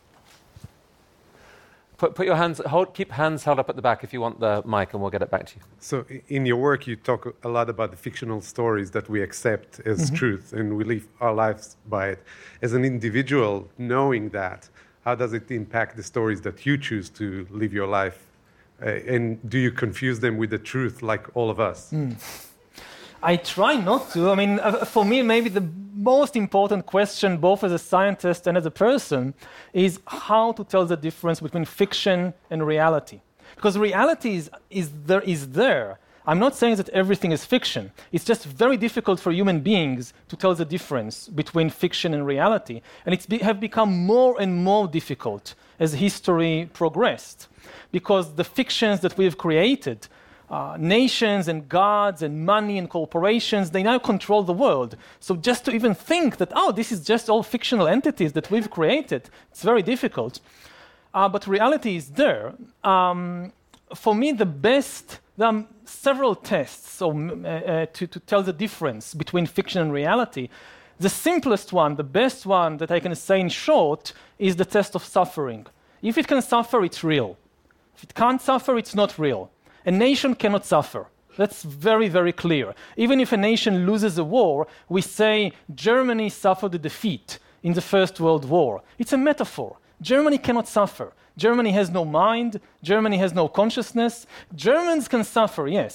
Put your hands, keep hands held up at the back if you want the mic, and we'll get it back to you. So in your work, you talk a lot about the fictional stories that we accept as truth, and we live our lives by it. As an individual, knowing that, how does it impact the stories that you choose to live your life? And do you confuse them with the truth like all of us? I try not to. I mean, for me, maybe the most important question, both as a scientist and as a person, is how to tell the difference between fiction and reality. Because reality is there. I'm not saying that everything is fiction. It's just very difficult for human beings to tell the difference between fiction and reality. And it's have become more and more difficult as history progressed. Because the fictions that we've created, nations and gods and money and corporations, they now control the world. So just to even think that, this is just all fictional entities that we've created, it's very difficult. But reality is there. For me, there are several tests to tell the difference between fiction and reality. The simplest one, the best one that I can say in short, is the test of suffering. If it can suffer, it's real. If it can't suffer, it's not real. A nation cannot suffer. That's very, very clear. Even if a nation loses a war, we say Germany suffered a defeat in the First World War. It's a metaphor. Germany cannot suffer. Germany has no mind. Germany has no consciousness. Germans can suffer, yes.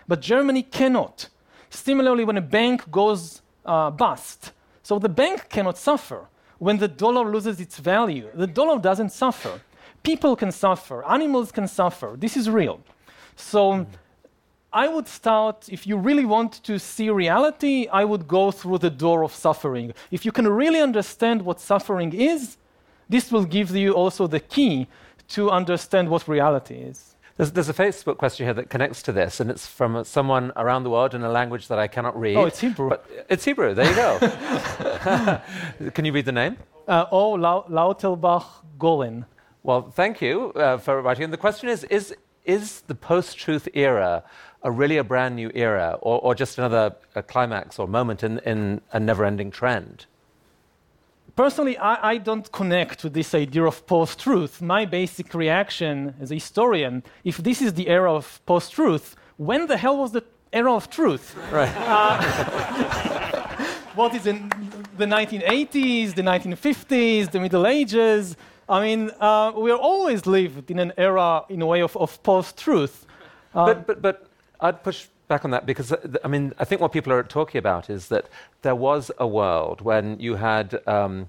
but Germany cannot. Similarly, when a bank goes bust, so the bank cannot suffer. When the dollar loses its value, the dollar doesn't suffer. People can suffer, animals can suffer. This is real. So I would start, if you really want to see reality, I would go through the door of suffering. If you can really understand what suffering is, this will give you also the key to understand what reality is. There's a Facebook question here that connects to this, and it's from someone around the world in a language that I cannot read. Oh, it's Hebrew. But it's Hebrew, there you go. Can you read the name? Lauterbach Golen. Well, thank you for writing. And the question is the post-truth era really a brand new era, or just another climax or moment in a never-ending trend? Personally, I don't connect with this idea of post-truth. My basic reaction as a historian, if this is the era of post-truth, when the hell was the era of truth? Right. What is in the 1980s, the 1950s, the Middle Ages? I mean, we always lived in an era, in a way, of post-truth. But I'd push back on that because, I mean, I think what people are talking about is that there was a world when you had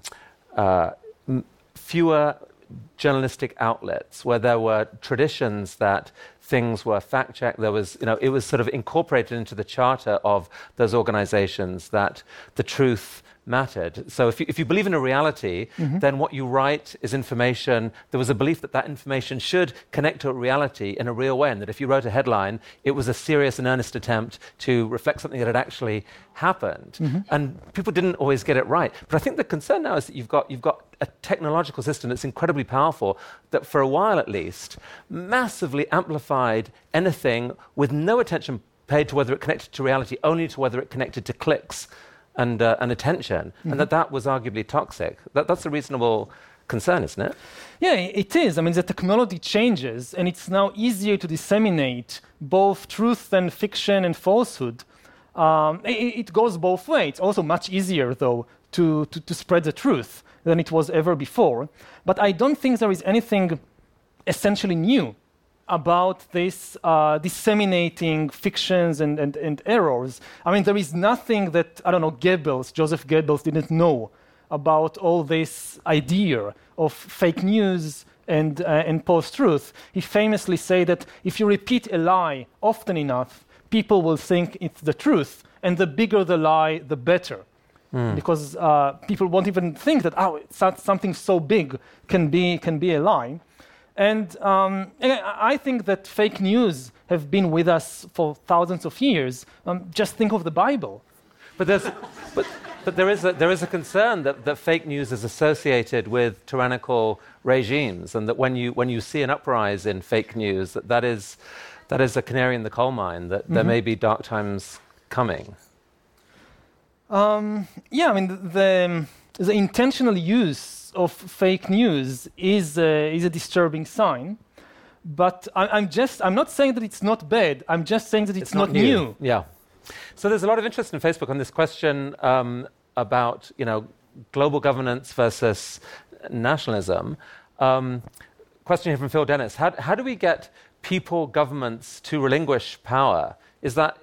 fewer journalistic outlets, where there were traditions that things were fact-checked. There was, it was sort of incorporated into the charter of those organizations that the truth mattered. So if you believe in a reality, then what you write is information. There was a belief that information should connect to a reality in a real way, and that if you wrote a headline, it was a serious and earnest attempt to reflect something that had actually happened. And people didn't always get it right. But I think the concern now is that you've got a technological system that's incredibly powerful, that for a while at least, massively amplified anything with no attention paid to whether it connected to reality, only to whether it connected to clicks and attention, and that was arguably toxic. That's a reasonable concern, isn't it? Yeah, it is. I mean, the technology changes, and it's now easier to disseminate both truth and fiction and falsehood. It goes both ways. It's also much easier, though, to spread the truth than it was ever before. But I don't think there is anything essentially new about this disseminating fictions and errors. I mean, there is nothing that, Joseph Goebbels didn't know about all this idea of fake news and post-truth. He famously said that if you repeat a lie often enough, people will think it's the truth, and the bigger the lie, the better. Because people won't even think that, something so big can be a lie. And I think that fake news have been with us for thousands of years. Just think of the Bible. But there is a concern that fake news is associated with tyrannical regimes, and that when you see an uprise in fake news, that is a canary in the coal mine, that there may be dark times coming. The intentional use of fake news is a disturbing sign, but I'm not saying that it's not bad. I'm just saying that it's not new. Yeah. So there's a lot of interest in Facebook on this question about global governance versus nationalism. Question here from Phil Dennis: How do we get governments to relinquish power? Is that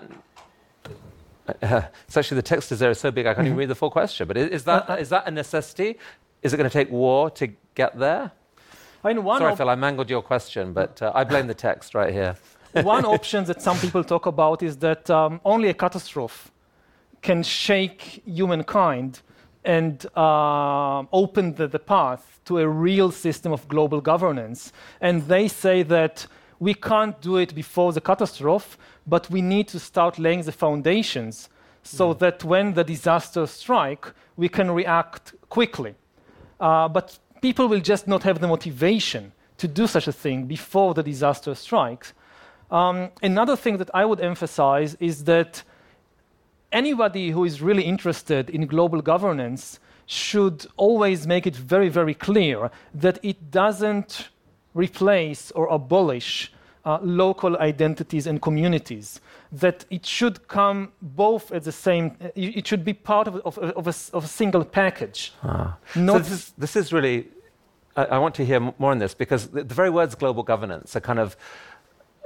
it's actually, the text is there is so big I can't even read the full question. But is that a necessity? Is it going to take war to get there? Sorry, Phil, I mangled your question, but I blame the text right here. One option that some people talk about is that only a catastrophe can shake humankind and open the path to a real system of global governance. And they say that we can't do it before the catastrophe, but we need to start laying the foundations so that when the disasters strike, we can react quickly. But people will just not have the motivation to do such a thing before the disaster strikes. Another thing that I would emphasize is that anybody who is really interested in global governance should always make it very, very clear that it doesn't replace or abolish local identities and communities, that it should come both at the same, it should be part of a single package. So this is really, I want to hear more on this, because the very words global governance are kind of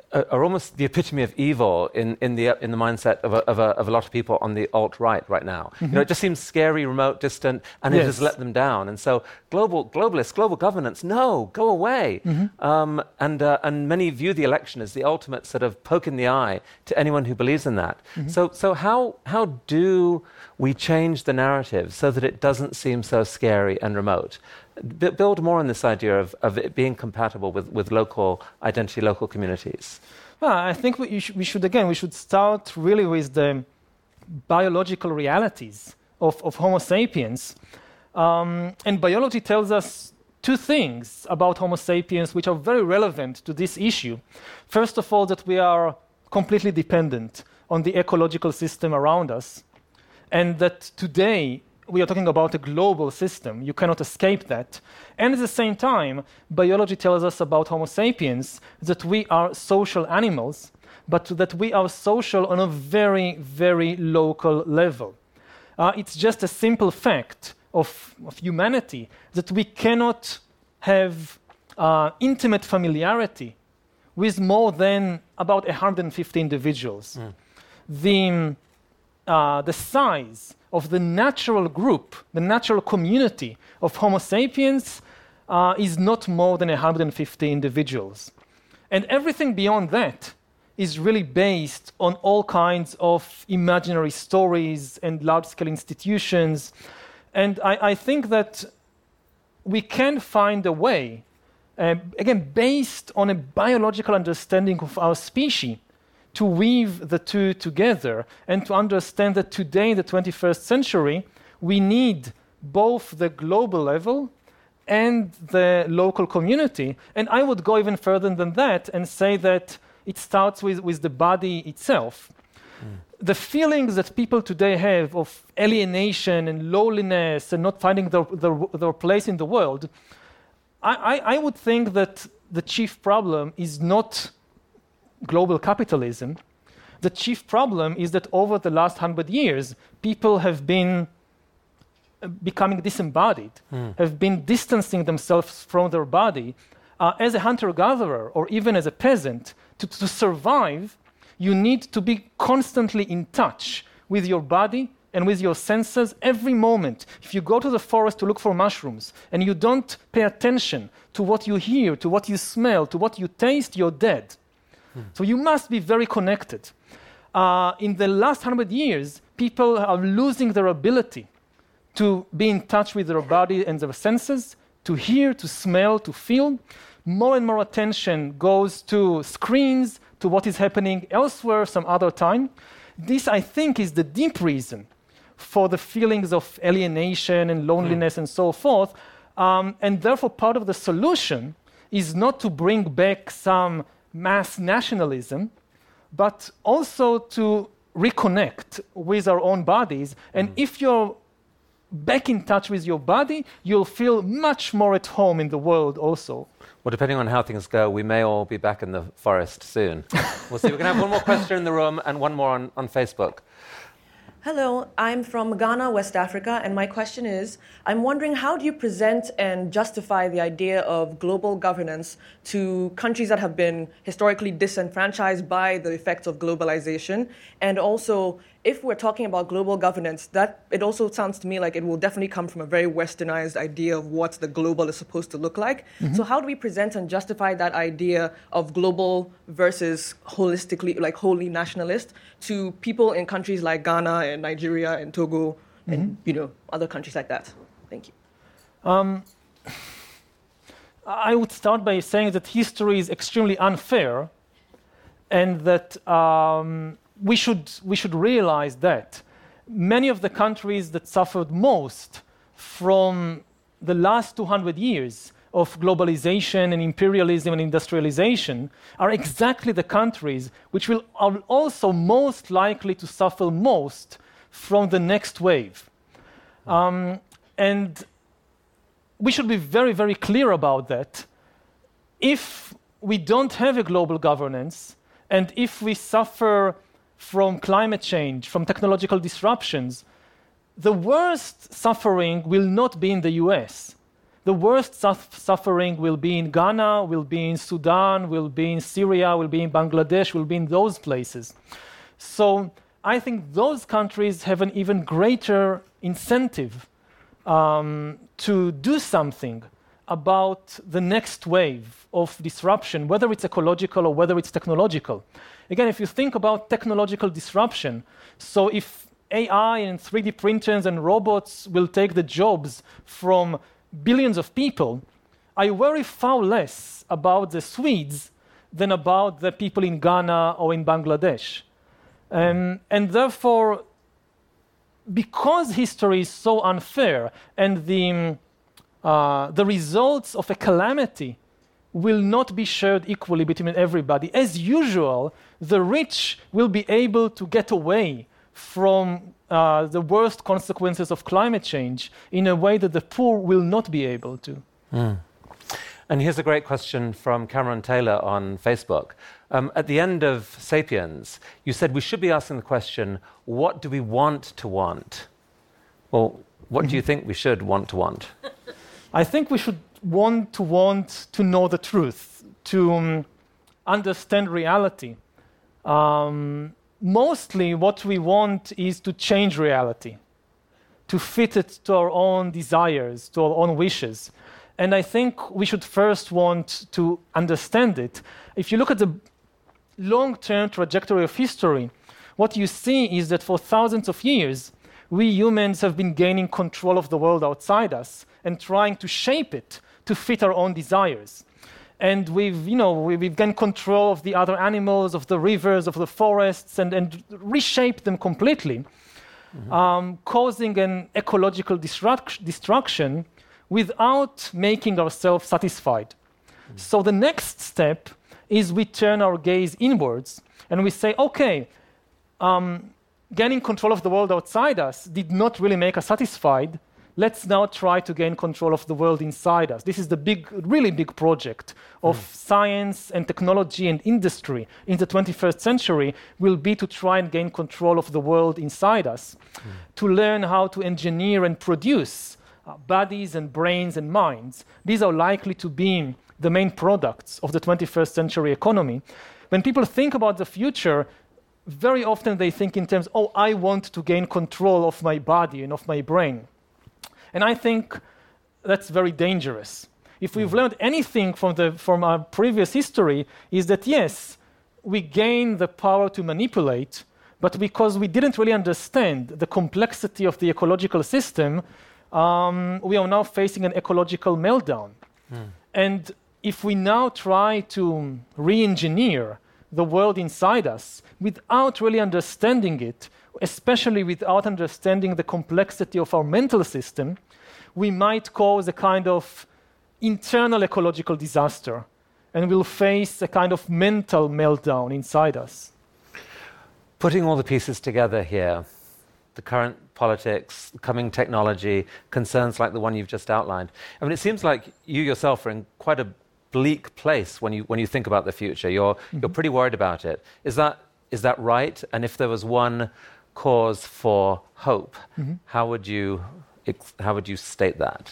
are almost the epitome of evil in the mindset of a lot of people on the alt-right right now. Mm-hmm. It just seems scary, remote, distant, and it has let them down. And so globalists, global governance, no, go away. Mm-hmm. And many view the election as the ultimate sort of poke in the eye to anyone who believes in that. Mm-hmm. So how do we change the narrative so that it doesn't seem so scary and remote? Build more on this idea of it being compatible with local identity, local communities. Well, I think we should start really with the biological realities of Homo sapiens. And biology tells us two things about Homo sapiens which are very relevant to this issue. First of all, that we are completely dependent on the ecological system around us, and that today we are talking about a global system. You cannot escape that. And at the same time, biology tells us about Homo sapiens that we are social animals, but that we are social on a very, very local level. It's just a simple fact of humanity that we cannot have intimate familiarity with more than about 150 individuals. The size of the natural group, the natural community of Homo sapiens is not more than 150 individuals. And everything beyond that is really based on all kinds of imaginary stories and large-scale institutions. And I think that we can find a way, again, based on a biological understanding of our species, to weave the two together and to understand that today, in the 21st century, we need both the global level and the local community. And I would go even further than that and say that it starts with the body itself. The feelings that people today have of alienation and loneliness and not finding their place in the world, I would think that the chief problem is not global capitalism. The chief problem is that over the last 100 years, people have been becoming disembodied, have been distancing themselves from their body. As a hunter-gatherer or even as a peasant, to survive, you need to be constantly in touch with your body and with your senses every moment. If you go to the forest to look for mushrooms and you don't pay attention to what you hear, to what you smell, to what you taste, you're dead. So you must be very connected. In the last 100 years, people are losing their ability to be in touch with their body and their senses, to hear, to smell, to feel. More and more attention goes to screens, to what is happening elsewhere some other time. This, I think, is the deep reason for the feelings of alienation and loneliness and so forth. And therefore, part of the solution is not to bring back some mass nationalism, but also to reconnect with our own bodies. And if you're back in touch with your body, you'll feel much more at home in the world also. Well, depending on how things go, we may all be back in the forest soon. We'll see. We're going to have one more question in the room and one more on Facebook. Hello, I'm from Ghana, West Africa, and my question is, I'm wondering how do you present and justify the idea of global governance to countries that have been historically disenfranchised by the effects of globalization? And also, if we're talking about global governance, that it also sounds to me like it will definitely come from a very westernized idea of what the global is supposed to look like. Mm-hmm. So how do we present and justify that idea of global versus holistically, like wholly nationalist, to people in countries like Ghana and Nigeria and Togo and other countries like that? Thank you. I would start by saying that history is extremely unfair, and that we should realize that many of the countries that suffered most from the last 200 years of globalization and imperialism and industrialization are exactly the countries which are also most likely to suffer most from the next wave. And we should be very, very clear about that. If we don't have a global governance, and if we suffer from climate change, from technological disruptions, the worst suffering will not be in the US. the worst suffering will be in Ghana, will be in Sudan, will be in Syria, will be in Bangladesh, will be in those places. So I think those countries have an even greater incentive to do something about the next wave of disruption, whether it's ecological or whether it's technological. Again, if you think about technological disruption, so if AI and 3D printers and robots will take the jobs from billions of people, I worry far less about the Swedes than about the people in Ghana or in Bangladesh. And therefore, because history is so unfair and the results of a calamity will not be shared equally between everybody, as usual, the rich will be able to get away from the worst consequences of climate change in a way that the poor will not be able to. And here's a great question from Cameron Taylor on Facebook. At the end of Sapiens, you said we should be asking the question, what do we want to want? Well, what do you think we should want to want? I think we should want to know the truth, to understand reality. Mostly what we want is to change reality, to fit it to our own desires, to our own wishes. And I think we should first want to understand it. If you look at the long-term trajectory of history, what you see is that for thousands of years, we humans have been gaining control of the world outside us and trying to shape it to fit our own desires. And we've gained control of the other animals, of the rivers, of the forests, and reshaped them completely, causing an ecological destruction without making ourselves satisfied. So the next step is we turn our gaze inwards and we say, okay, gaining control of the world outside us did not really make us satisfied. Let's now try to gain control of the world inside us. This is the really big project of science and technology and industry in the 21st century will be to try and gain control of the world inside us, to learn how to engineer and produce bodies and brains and minds. These are likely to be the main products of the 21st century economy. When people think about the future, very often they think in terms, I want to gain control of my body and of my brain. And I think that's very dangerous. If we've learned anything from our previous history, is that yes, we gain the power to manipulate, but because we didn't really understand the complexity of the ecological system, we are now facing an ecological meltdown. And if we now try to re-engineer the world inside us without really understanding it, especially without understanding the complexity of our mental system, we might cause a kind of internal ecological disaster, and we'll face a kind of mental meltdown inside us. Putting all the pieces together here, the current politics, coming technology, concerns like the one you've just outlined. I mean, it seems like you yourself are in quite a bleak place when you think about the future. You're pretty worried about it. Is that right? And if there was one cause for hope, how would you state that?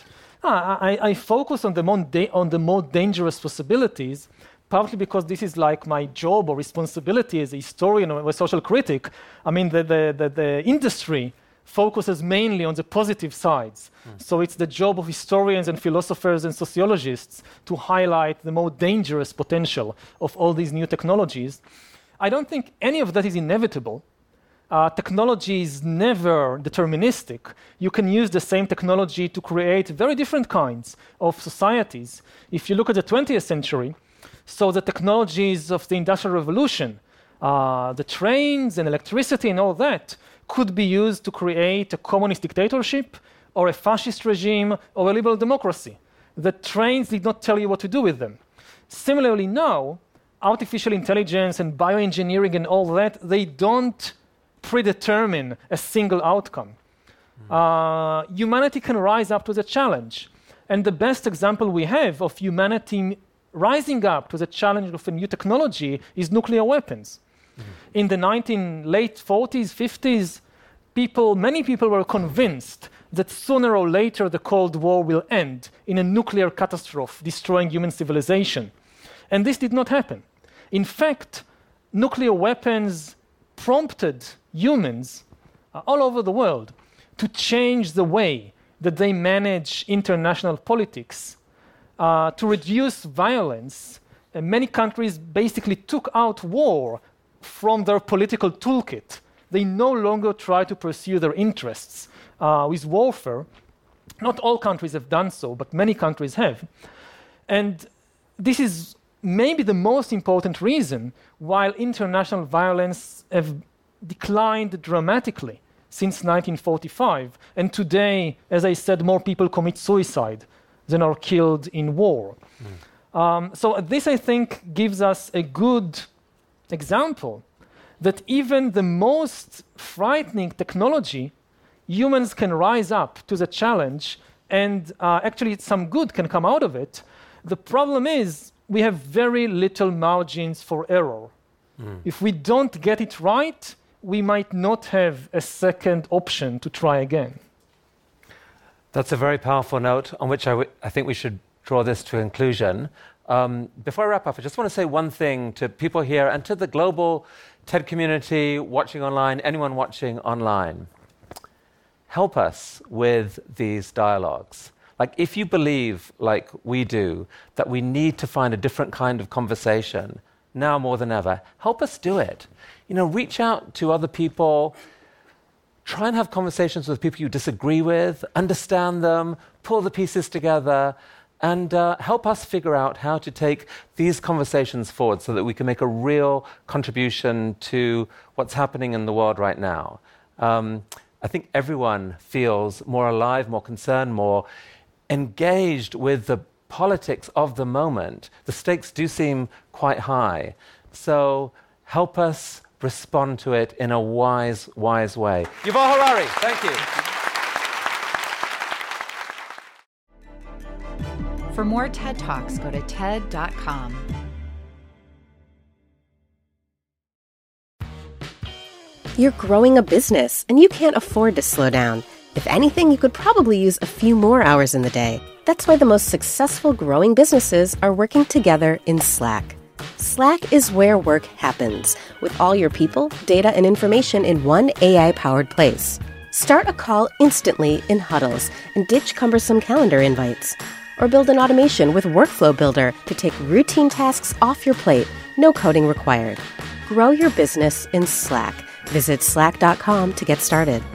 I focus on the more dangerous possibilities, partly because this is like my job or responsibility as a historian or a social critic. I mean, the industry focuses mainly on the positive sides. So it's the job of historians and philosophers and sociologists to highlight the more dangerous potential of all these new technologies. I don't think any of that is inevitable. Technology is never deterministic. You can use the same technology to create very different kinds of societies. If you look at the 20th century, so the technologies of the Industrial Revolution, the trains and electricity and all that, could be used to create a communist dictatorship or a fascist regime or a liberal democracy. The trains did not tell you what to do with them. Similarly now, artificial intelligence and bioengineering and all that, they don't predetermine a single outcome. Humanity can rise up to the challenge. And the best example we have of humanity rising up to the challenge of a new technology is nuclear weapons. In the late 40s, 50s, many people were convinced that sooner or later the Cold War will end in a nuclear catastrophe destroying human civilization. And this did not happen. In fact, nuclear weapons prompted humans all over the world to change the way that they manage international politics, to reduce violence. And many countries basically took out war from their political toolkit. They no longer try to pursue their interests with warfare. Not all countries have done so, but many countries have. And this is maybe the most important reason why international violence have declined dramatically since 1945. And today, as I said, more people commit suicide than are killed in war. So this, I think, gives us a good example that even the most frightening technology, humans can rise up to the challenge, and actually some good can come out of it. The problem is we have very little margins for error. If we don't get it right, we might not have a second option to try again. That's a very powerful note on which I think we should draw this to a conclusion. Before I wrap up, I just want to say one thing to people here and to the global TED community watching online, anyone watching online. Help us with these dialogues. Like, if you believe, like we do, that we need to find a different kind of conversation, now more than ever, help us do it. Reach out to other people, try and have conversations with people you disagree with, understand them, pull the pieces together, and help us figure out how to take these conversations forward so that we can make a real contribution to what's happening in the world right now. I think everyone feels more alive, more concerned, more engaged with the politics of the moment. The stakes do seem quite high. So help us respond to it in a wise way. Yuval Harari, thank you. For more TED Talks, go to TED.com. You're growing a business, and you can't afford to slow down. If anything, you could probably use a few more hours in the day. That's why the most successful growing businesses are working together in Slack. Slack is where work happens, with all your people, data, and information in one AI-powered place. Start a call instantly in huddles and ditch cumbersome calendar invites. Or build an automation with Workflow Builder to take routine tasks off your plate, no coding required. Grow your business in Slack. Visit slack.com to get started.